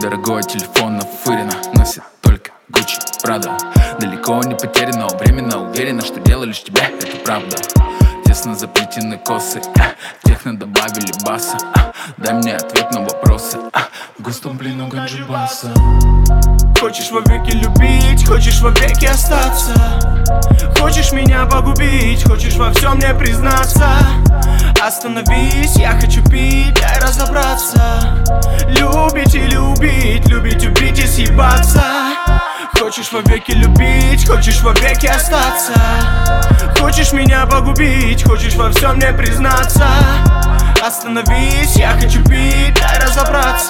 дорогой телефон нафырено, носит только Gucci, Prada. Далеко не потеряно, временно уверена, что дело лишь тебя, это правда. Тесно заплетены косы, техно добавили баса. Дай мне ответ на вопросы, в густом плену ганджи-баса. Хочешь вовеки любить, хочешь вовеки остаться. Хочешь меня погубить, хочешь во всем мне признаться. Остановись, я хочу пить, дай разобраться. Любить или убить, любить, убить и съебаться. Хочешь вовеки любить, хочешь вовеки остаться. Хочешь меня погубить, хочешь во всем мне признаться. Остановись, я хочу пить, дай разобраться.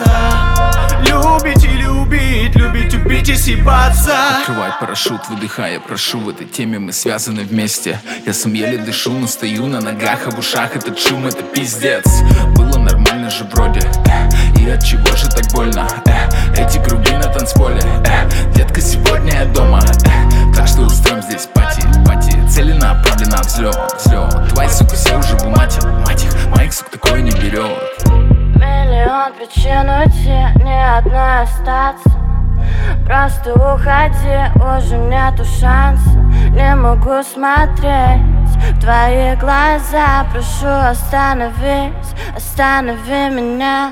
Любить или убить, любить, убить и съебаться. Открывай парашют, выдыхая, прошу, в этой теме мы связаны вместе. Я сам еле дышу, но стою на ногах, а в ушах этот шум, это пиздец. Было нормально же вроде, и от чего же так больно? Эти круги на танцполе, детка, сегодня я дома, так что устроим здесь пати. Целенаправленно взлет. Твои, сука, все уже в мать их, моих, сук, такое не берет. Миллион причин уйти, не одной остаться. Просто уходи, уже нету шанса. Не могу смотреть в твои глаза. Прошу, остановись, останови меня.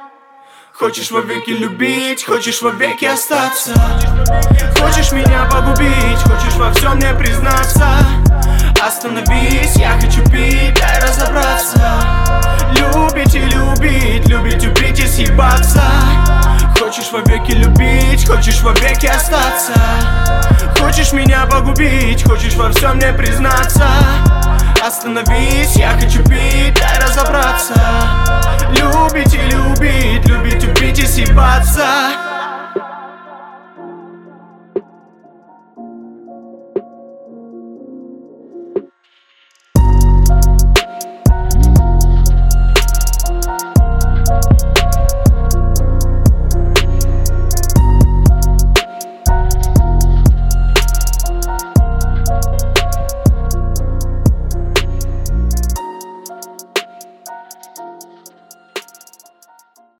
Хочешь вовеки любить, хочешь вовеки остаться. Хочешь меня погубить, хочешь во всем мне признаться. Остановись, я хочу пить, дай разобраться. Любить или убить, любить, убить и съебаться. Хочешь вовеки любить, хочешь вовеки остаться. Хочешь меня погубить, хочешь во всем мне признаться. Остановись, я хочу пить, дай разобраться. Любить или убить, любить, убить и съебаться.